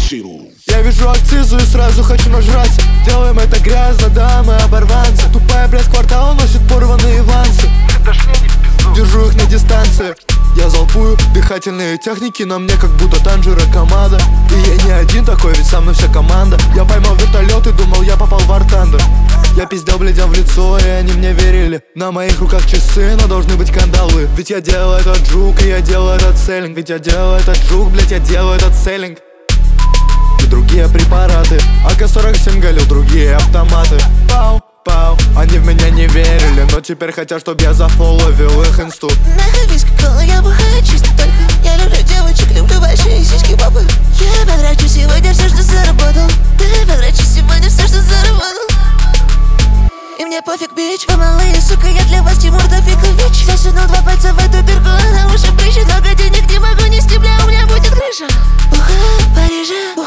Я вижу акцизу и сразу хочу нажраться. Делаем это грязно, да, мы оборванцы. Тупая, блядь, квартал носит порванные вансы. Держу их на дистанции. Я залпую дыхательные техники на мне, как будто Танжера команда. И я не один такой, ведь со мной вся команда. Я поймал вертолет и думал, я попал в Артандер. Я пиздел блядям в лицо, и они мне верили. На моих руках часы, но должны быть кандалы. Ведь я делаю этот жук, и я делаю этот селлинг. Ведь я делаю этот жук, блядь, я делаю этот селлинг. И другие препараты. АК-47 галил другие автоматы. Пау, пау, они в меня не верили, но теперь хотят, чтоб я зафоловил их инсту. Нахались как кола, я бухаю чисто только. Я люблю девочек, люблю большие сиськи папы. Я потрачу сегодня все, что заработал. Ты потрачу сегодня все, что заработал. И мне пофиг, бич. Вы малые, сука, я для вас Тимур Тофикович. Засунул 2 пальца в эту дырку, она уже прыщет. Много денег не могу нести, бля, у меня будет крыша. Бухаю в Париже.